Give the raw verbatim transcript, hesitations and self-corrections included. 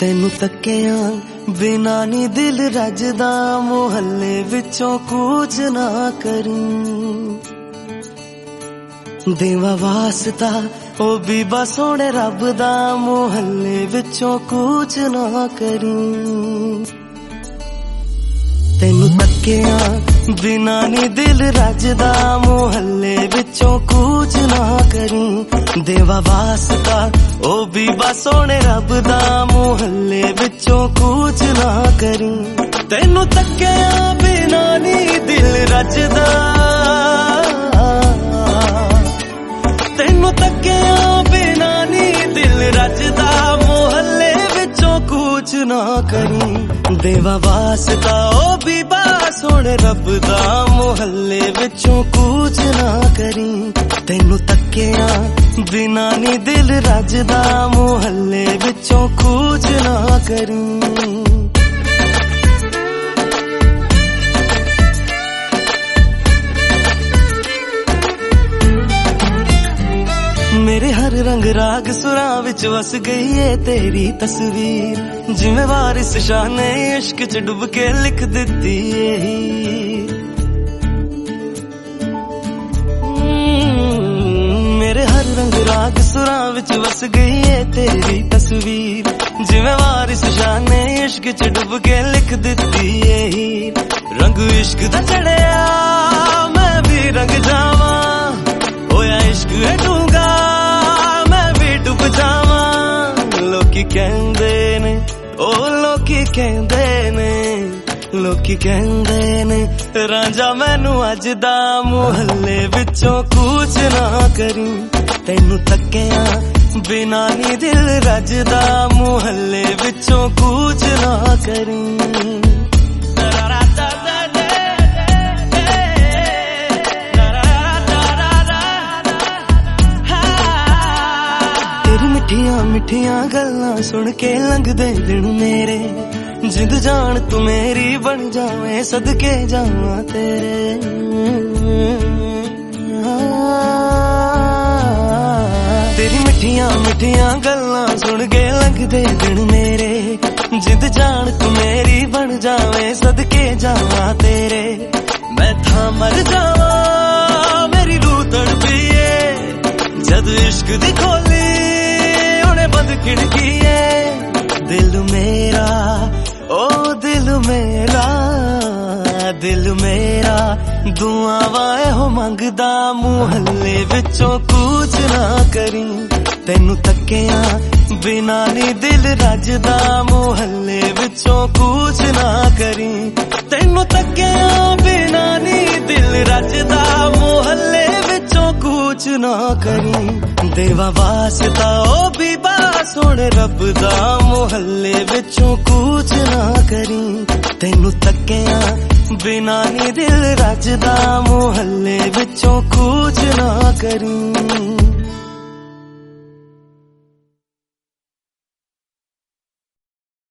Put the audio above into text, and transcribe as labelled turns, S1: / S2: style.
S1: तेनू तक्किया बिना नी दिल रजदा, मुहल्ले विचों कूच ना करी। देवा वास्ता ओ बीबा सोने रब दा, मुहल्ले विचों कूच ना करी। तेनू तक्किया बिना नी दिल रजदा, मुहल्ले विचों कूच ना करी। देवा वास्ता ओ बीबा सोने रब दा, मुहल्ले विचों कूच ना करी। तेनू तक्किया बिना नी दिल रजदा, तेनू तक्किया बिना नी दिल रजदा, मुहल्ले विचों कूच ना करी। देवा वास्ता ओ बीबा सोने रब दा, मुहल्ले विचों कूच ना करी। तेनू तक्किया बिना नी दिल रजदा, मुहल्ले विचों कूच ना करी। मेरे हर रंग राग सुरां विच वस गई है तेरी तस्वीर, जिवें वारिस शाह ने इश्क च डुब के लिख दिती है। मेरे हर रंग राग सुरां विच वस गई है तेरी तस्वीर, जिवें वारिस शाह ने इश्क च डुब के लिख दिती है। रंग इश्क दा चढ़िया मैं भी रंग जावा, होया इश्क है डूंगा मैं भी डुब जावा। लोकी कहंदे ने ओ लोकी कहंदे ने, लोकी कहंदे ने रांझा मैनू अज दा, मुहल्ले विचों कूच ना करी। तेनू तक्किया बिना नी दिल रजदा, मुहल्ले विचों कूच ना करी। मिठिया मिठिया गल्लां सुन के लंघदे दिन मेरे, जिंद जान तू मेरी बन जावे सदके जावां तेरे। तेरी मिठिया मिठिया गल्लां सुन के लंघदे दिन मेरे, जिंद जान तू मेरी बन जावे सदके जावां तेरे। मैं था मर जावा मेरी रूह तड़पीए, जद इश्क दी खोली बंद खिड़की है। दिल मेरा ओ दिल मेरा, दिल मेरा दुआवां एहो मंगदा, मुहल्ले विचों कूच ना करी। तेनू तक्किया बिना नी दिल रजदा, मुहल्ले विचों कूच ना करी। तेनू तक्किया बिना नी दिल रजदा, मुहल्ले विचों कूच ना करी। देवा वास्ता ओ बीबा सोने रब दा, मुहल्ले विचों कूच ना करी। तेनू तक्किया बिना नी दिल रजदा, मुहल्ले विचों कूच ना करी।